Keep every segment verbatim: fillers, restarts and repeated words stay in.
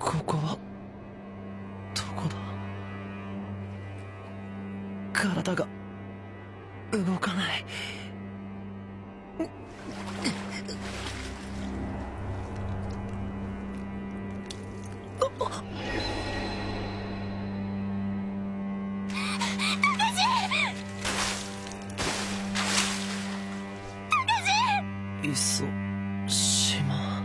ここはどこだ。体が動かない。磯島。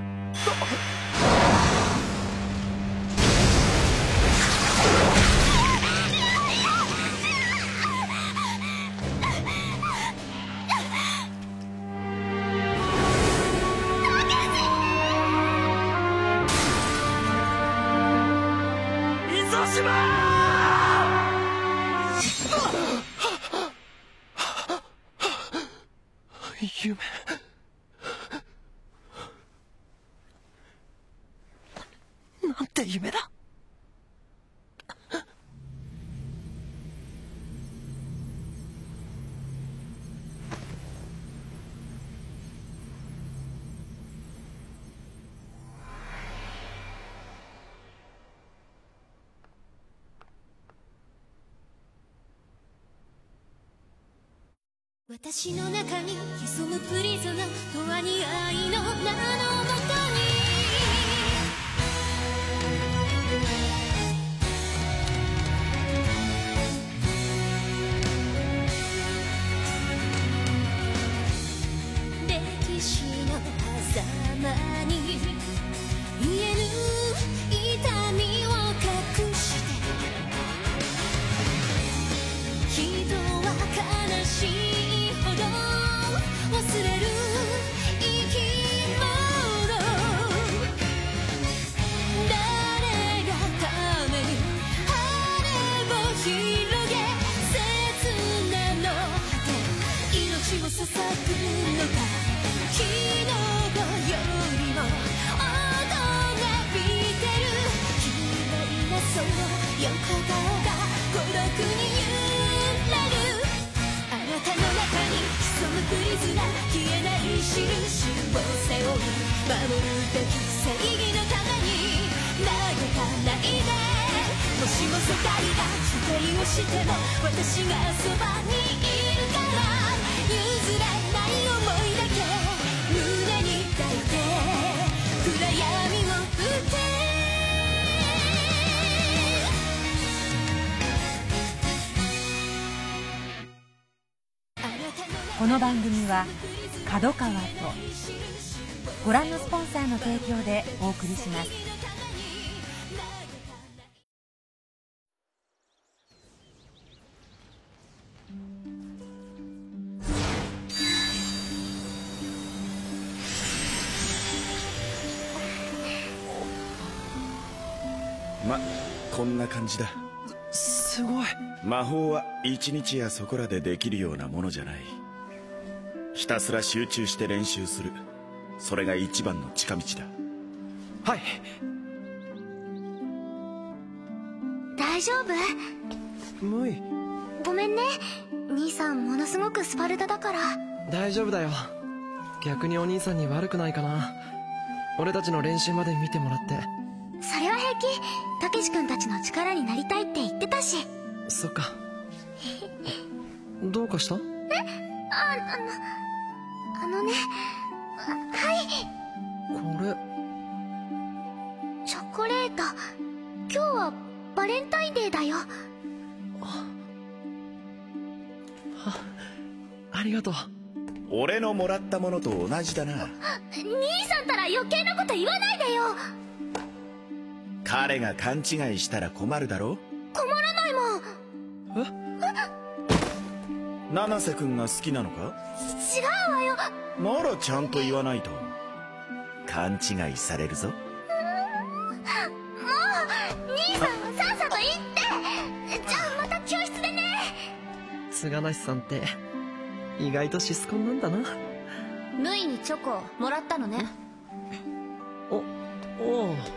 磯島。夢。なんて夢だ。 私の中に潜むプリズムとはに愛の名のもとに歴史の狭間に言えぬ痛みを隠して人は悲しいほど忘れる生き物誰がために羽を広げ切なの果て命を捧ぐのか昨日よりも音がびてる綺麗なその横顔が孤独に揺れるあなたの中に潜むプリズナ消えない印を背負い守るべき正義のために投げたないでもしも世界が否定をしても私がそばにいるから譲らない想いだけ胸に抱いて暗闇を打ってこの番組は角川とご覧のスポンサーの提供でお送りします。 ま、こんな感じだ。 すごい。 魔法は一日やそこらでできるようなものじゃない。ひたすら集中して練習する。それが一番の近道だ。 はい。 大丈夫？ ムイ。 ごめんね。兄さんものすごくスパルタだから。 大丈夫だよ。逆にお兄さんに悪くないかな。俺たちの練習まで見てもらって。 それは平気。たけし君たちの力になりたいって言ってたし。 そっか。どうかした？ え？あ、あのあのね。はい。 これチョコレート。今日はバレンタインデーだよ。 あ, ありがとう。 俺のもらったものと同じだな。 兄さんたら余計なこと言わないでよ。 彼が勘違いしたら困るだろ。 困らないもん。 え？七瀬君が好きなのか？ 違うわよ。 ならちゃんと言わないと勘違いされるぞ。もう兄さんはさっさと行って。じゃあまた教室でね。 菅梨さんって意外とシスコンなんだな。 ムイにチョコもらったのね。 お、おう。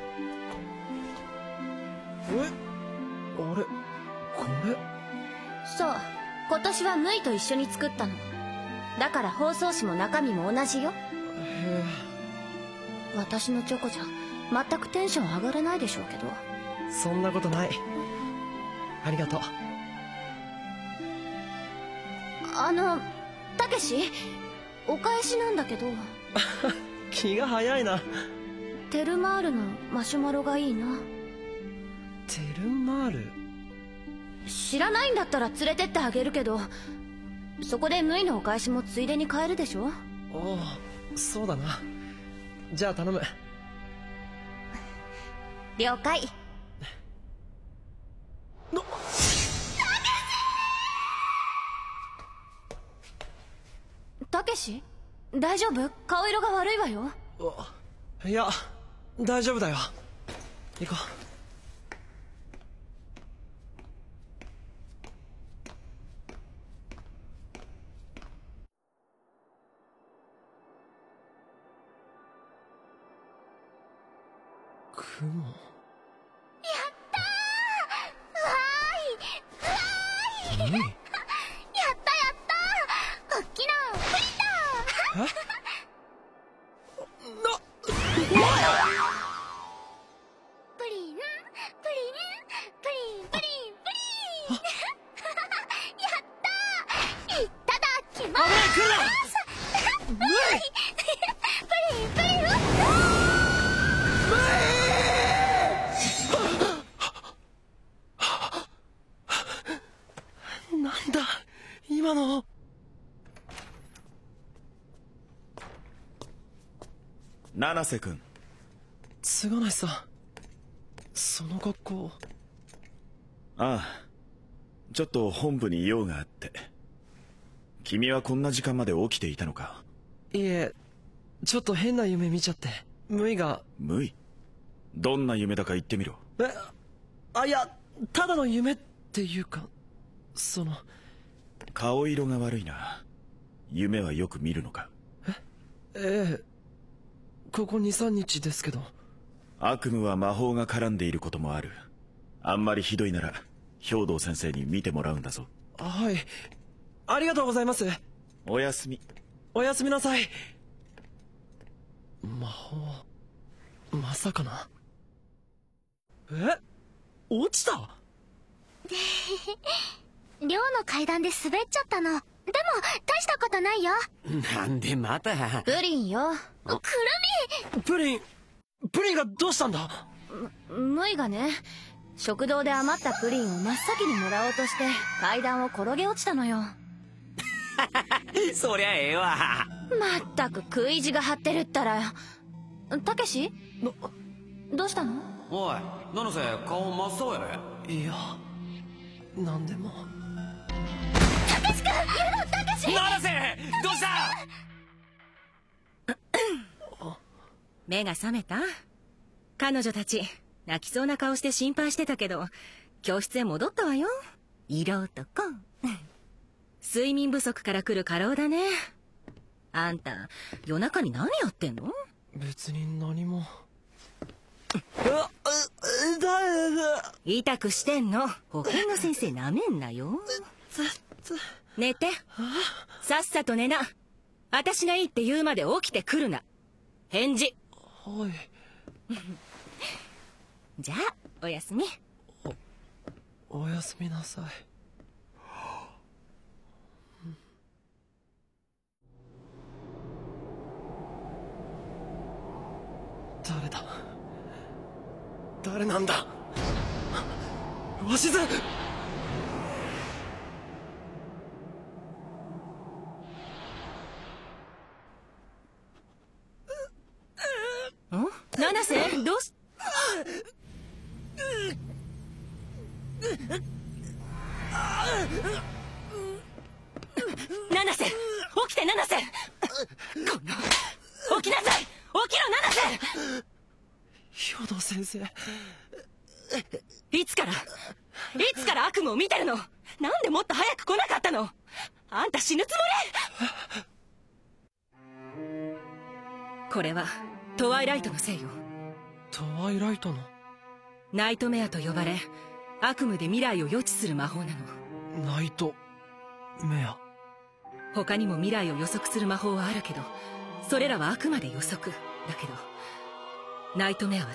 え、あれ、これ。 そう、今年はムイと一緒に作ったの。だから包装紙も中身も同じよ。 へえ。 私のチョコじゃ全くテンション上がらないでしょうけど。 そんなことない。ありがとう。 あのたけし、お返しなんだけど。 気が早いな。 テルマールのマシュマロがいいな。 テルマール？ 知らないんだったら連れてってあげるけど、そこでムイのお返しもついでに買えるでしょ。 おお、そうだな。じゃあ頼む。 了解。 のたけし、大丈夫？顔色が悪いわよ。 いや、大丈夫だよ。行こう。雲。 やったー！わーい！わーい！ 何？ やったやったー！おっきなプリンだー！ え？なプリンプリンプリンプリンプリンやったー！いただきまーす！ 危ない、来るな！ わーい！プリンプリンうわなんだ今の。 七瀬君。 菅内さん、その格好。 ああ、ちょっと本部に用があって。君はこんな時間まで起きていたのか？ いえ、ちょっと変な夢見ちゃって。ムイが。 ムイ？どんな夢だか言ってみろ。 え、あ、いや、ただの夢っていうか、その。 顔色が悪いな。夢はよく見るのか？ えええ、ここにさんにちですけど。 悪夢は魔法が絡んでいることもある。あんまりひどいなら兵道先生に見てもらうんだぞ。 はい、ありがとうございます。 おやすみ。 おやすみなさい。魔法、まさかな。え、落ちた？ 寮の階段で滑っちゃったの。でも大したことないよ。 なんでまた。 プリンよ。くるプリン、プリンがどうしたんだ？ みムイがね、食堂で余ったプリンを真っ先にもらおうとして階段を転げ落ちたのよ。 そりゃええわ。 まったく食い意地が張ってるったら。たけし、どうしたの？ おい、七瀬、顔真っ青やで。 いや、なんでも。 たけし君、たけし！ 七瀬、どうした？ 目が覚めた？彼女たち泣きそうな顔して心配してたけど、教室へ戻ったわよ。色男。睡眠不足から来る過労だね。あんた夜中に何やってんの？ 別に何も。 痛くしてんの。他の先生なめんなよ。寝て。さっさと寝な。私がいいって言うまで起きてくるな。返事。 はい。 じゃあおやすみ。 お、おやすみなさい。誰だ？誰なんだ？鷲津！ ん？七瀬、どうし…七瀬、起きて七瀬！この…起きなさい！起きろ七瀬！ 兵道先生。 いつから？いつから悪夢を見てるの？なんでもっと早く来なかったの？あんた死ぬつもり？これはトワイライトのせいよ。 トワイライトの？ ナイトメアと呼ばれ、悪夢で未来を予知する魔法なの。 ナイトメア。 他にも未来を予測する魔法はあるけど、それらはあくまで予測だけど、 ナイトメアは違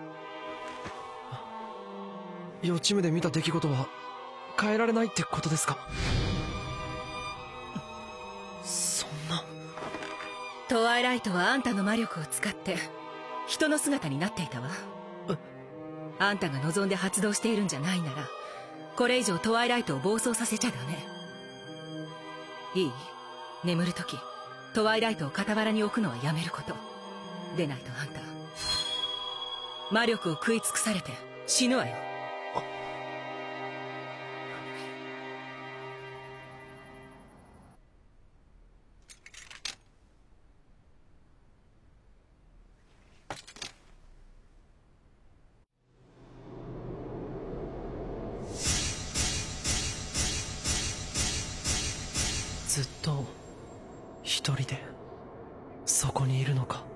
う。予知夢で見た出来事は変えられないってことですか？そんな。 トワイライトはあんたの魔力を使って人の姿になっていたわ。あんたが望んで発動しているんじゃないなら、これ以上トワイライトを暴走させちゃダメ。いい？眠るときトワイライトを傍らに置くのはやめること。でないとあんた魔力を食い尽くされて死ぬわよ。 ずっと一人でそこにいるのか。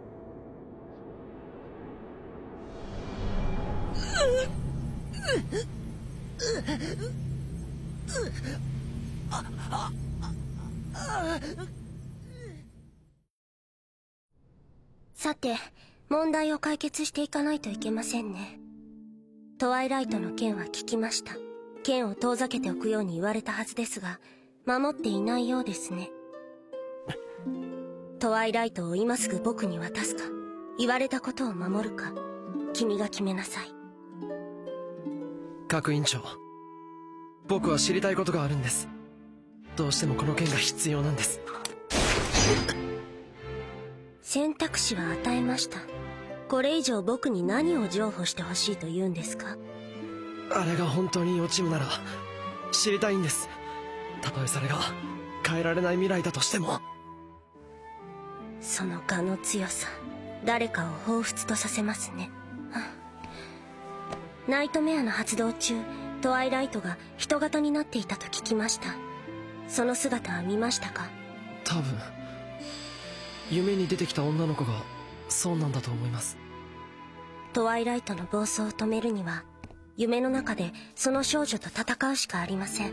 さて、問題を解決していかないといけませんね。トワイライトの件は聞きました。剣を遠ざけておくように言われたはずですが、守っていないようですね。トワイライトを今すぐ僕に渡すか、言われたことを守るか、君が決めなさい。 各院長、僕は知りたいことがあるんです。どうしてもこの件が必要なんです。 選択肢は与えました。これ以上僕に何を譲歩してほしいと言うんですか？ あれが本当に予知夢なら知りたいんです。たとえそれが変えられない未来だとしても。 その我の強さ、誰かを彷彿とさせますね。ナイトメアの発動中、トワイライトが人型になっていたと聞きました。その姿は見ましたか？ 多分夢に出てきた女の子がそうなんだと思います。 トワイライトの暴走を止めるには、夢の中でその少女と戦うしかありません。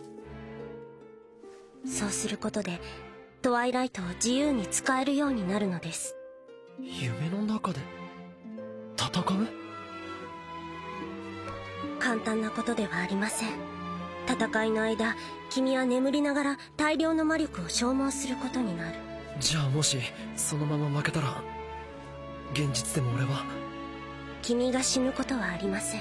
そうすることでトワイライトを自由に使えるようになるのです。 夢の中で戦う？ 簡単なことではありません。戦いの間、君は眠りながら大量の魔力を消耗することになる。 じゃあもしそのまま負けたら、現実でも俺は。 君が死ぬことはありません。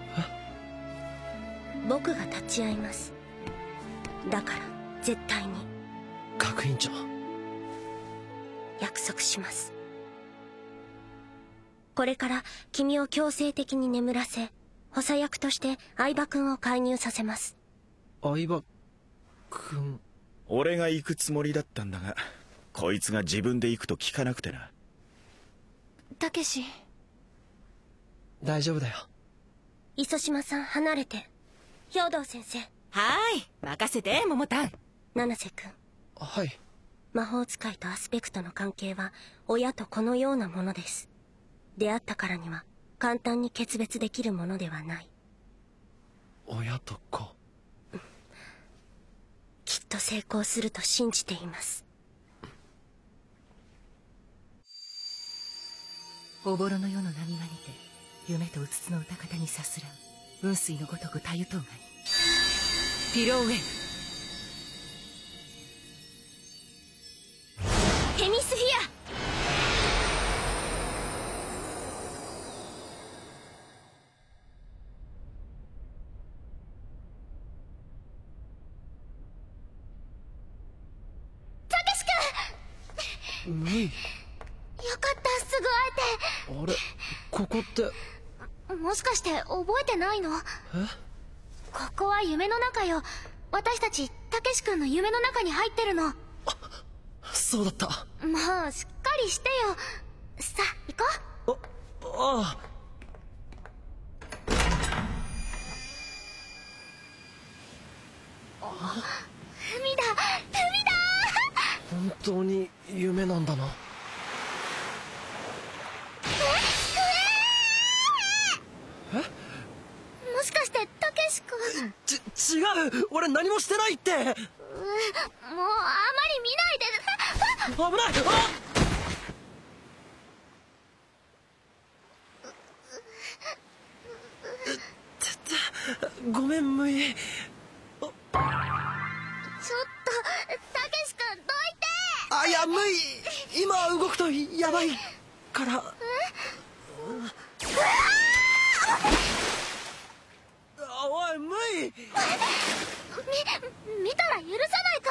僕が立ち会います。だから絶対に。 各院長、 約束します。これから君を強制的に眠らせ、補佐役として相葉君を介入させます。 相葉君？ 俺が行くつもりだったんだが、こいつが自分で行くと聞かなくてな。 たけし、 大丈夫だよ。 磯島さん離れて。兵藤先生。 はーい、任せて桃太。 七瀬君。 はい。 魔法使いとアスペクトの関係は親と子のようなものです。出会ったからには簡単に決別できるものではない。 親と子。 きっと成功すると信じています。 おぼろの世の波がにて夢とうつつの歌方にさすらう雲水のごとくたゆとうがにピローウェーブ。 ヘミスフィア。たけし君。 ムイ。 よかった、すぐ会えて。 あれ、ここってもしかして覚えてないの？ え？ ここは夢の中よ。私たちたけし君の夢の中に入ってるの。 そうだった。 もうしっかりしてよ。さあ行こう。あ、ああ。海だ、海だ。 本当に夢なんだな。 え？もしかしてたけし君。 ち、違う。俺何もしてないって。う、もうあまり見ないで。 危ない。あっ。 ごめんムイ。 ちょっとたけし君どいて。 あ、いやムイ今動くとやばいから。おいムイ、 み見たら許さないから。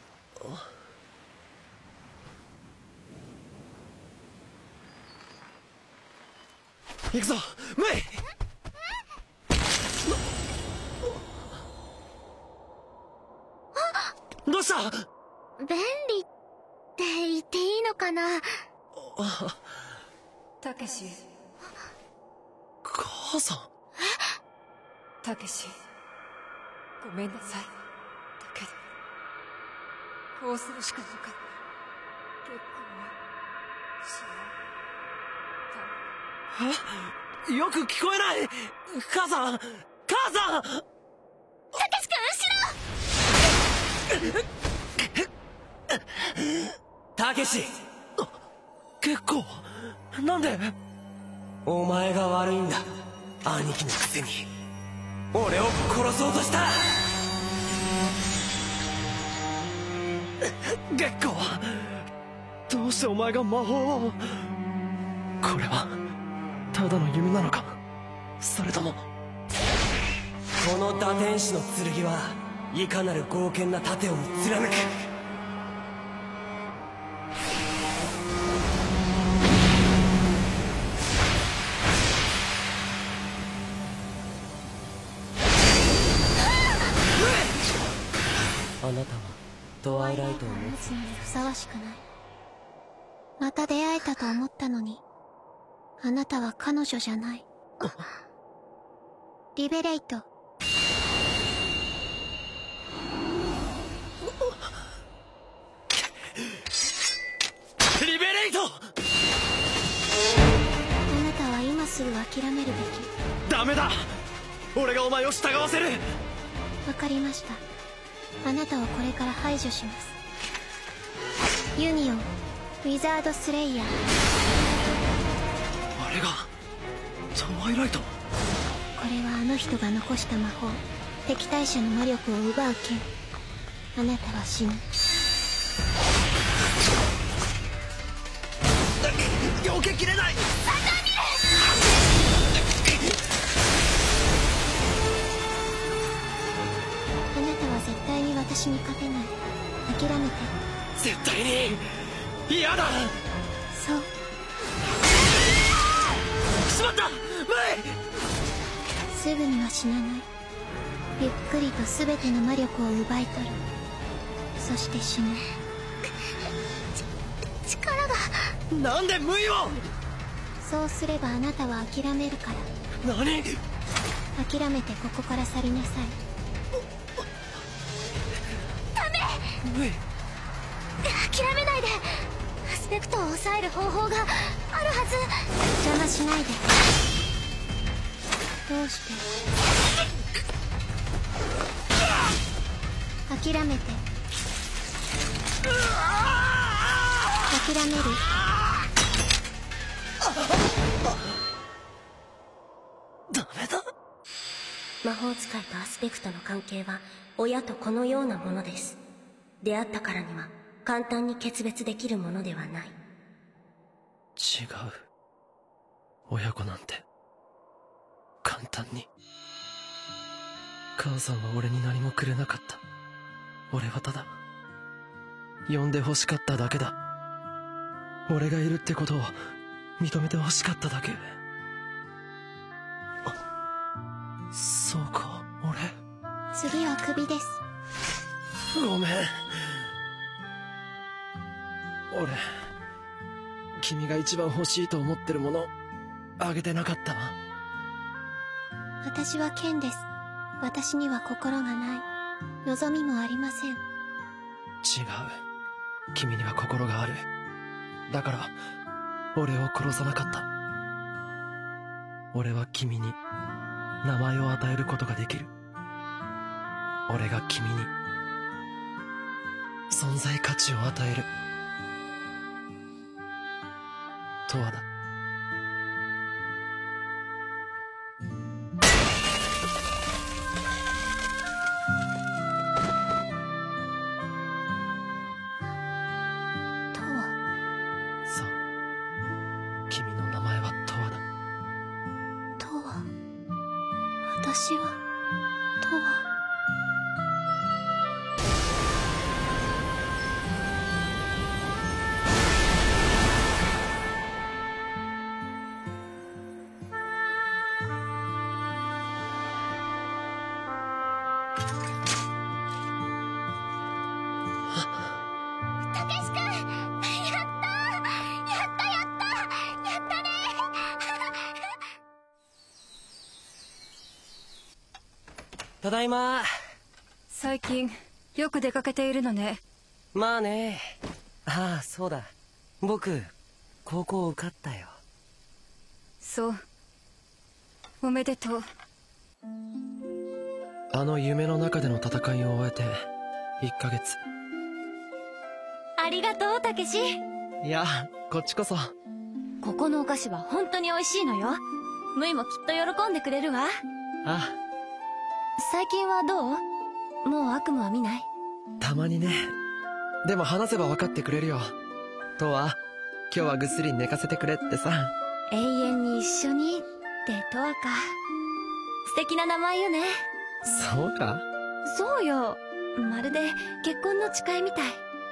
行くぞムイ。どうした？ 便利って言っていいのかな。 たけし、 母さん。 たけし、ごめんなさい。だけどこうするしかなかった。結婚はしよう。 え？よく聞こえない。母さん、母さん。 たけし君後ろ。 たけし、 結構なんで？ お前が悪いんだ。兄貴のくせに俺を殺そうとした。 月光、どうしてお前が魔法を。これはただの夢なのか、それとも。 この打天使の剣はいかなる剛健な盾をも貫く。あなたはトワイライトを持つにふさわしくない。また出会えたと思ったのに、あなたは彼女じゃない。リベレイト。 リベレイト。 あなたは今すぐ諦めるべき。 ダメだ、俺がお前を従わせる。 わかりました。あなたをこれから排除します。ユニオン、ウィザードスレイヤー。 あれがトワイライト。 これはあの人が残した魔法、敵対者の魔力を奪う剣。あなたは死ぬ。 避けきれない。 あなたは絶対に私に勝てない。諦めて。 絶対に嫌だ。 そう。 しまった、ムすぐには死なない。ゆっくりと全ての魔力を奪い取る。そして死ぬ。ち力が。 イ。なんでムイを。 そうすればあなたは諦めるから。 何？ 諦めてここから去りなさい。 ムイ、 諦めないで。アスペクトを抑える方法があるはず。邪魔しないで。どうして諦めて。諦める。 ダメだ。 魔法使いとアスペクトの関係は親と子のようなものです。出会ったからには簡単に決別できるものではない。 違う、親子なんて簡単に。母さんは俺に何もくれなかった。俺はただ呼んで欲しかっただけだ。俺がいるってことを認めて欲しかっただけ。あ、そうか、俺。 次はクビです。 ごめん。俺、君が一番欲しいと思ってるものあげてなかったわ。 私は剣です。私には心がない。望みもありません。違う、 君には心がある。だから俺を殺さなかった。俺は君に名前を与えることができる。俺が君に存在価値を与える。とわだ。 私はとは。 ただいま。 最近よく出かけているのね。 まあね。ああ、そうだ。僕高校受かったよ。 そう。おめでとう。 あの夢の中での戦いを終えていっかげつ。 ありがとうたけし。 いや、こっちこそ。 ここのお菓子は本当に美味しいのよ。ムイもきっと喜んでくれるわ。 あ、 最近はどう？もう悪夢は見ない？ たまにね。でも話せば分かってくれるよ。とは、今日はぐっすり寝かせてくれってさ。 永遠に一緒にってとわか。素敵な名前よね。 そうか？ そうよ。まるで結婚の誓いみたい。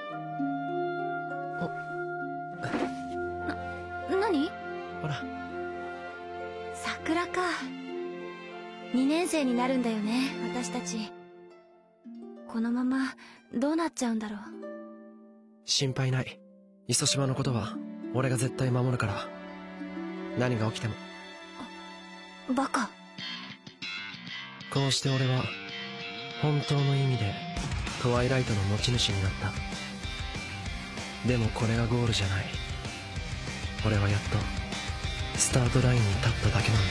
な、何？ ほら。 桜か。にねん生になるんだよね、私たち。このままどうなっちゃうんだろう。 心配ない。磯島のことは俺が絶対守るから。何が起きても。 バカ。 こうして俺は本当の意味でトワイライトの持ち主になった。でもこれがゴールじゃない。俺はやっとスタートラインに立っただけなんだ。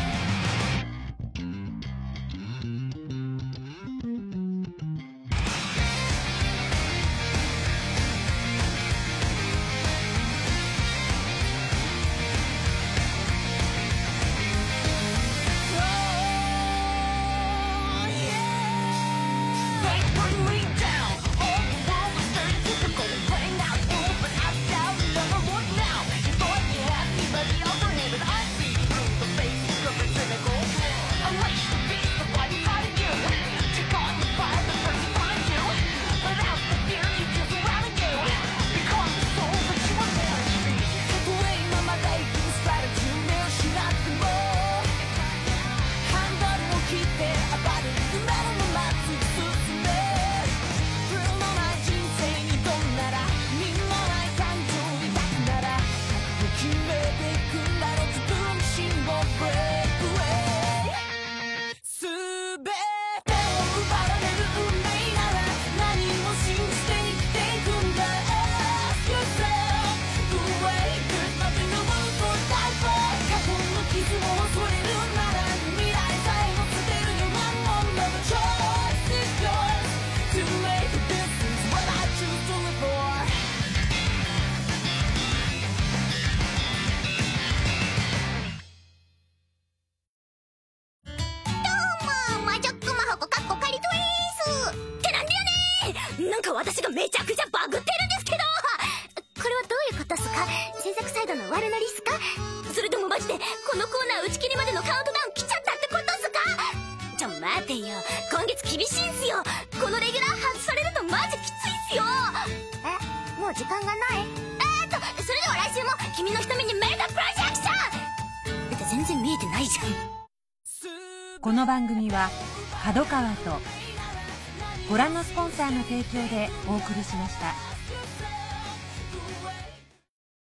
私がめちゃくちゃバグってるんですけど、これはどういうことっすか？制作サイドの悪ノリっすか？それともマジでこのコーナー打ち切りまでのカウントダウン来ちゃったってことっすか？ちょ待てよ、今月厳しいんすよ。このレギュラー外されるとマジきついっすよ。え、もう時間がない？えーっとそれでは来週も君の瞳にメガプロジェクション。だって全然見えてないじゃん。 この番組は角川とご覧のスポンサーの提供でお送りしました。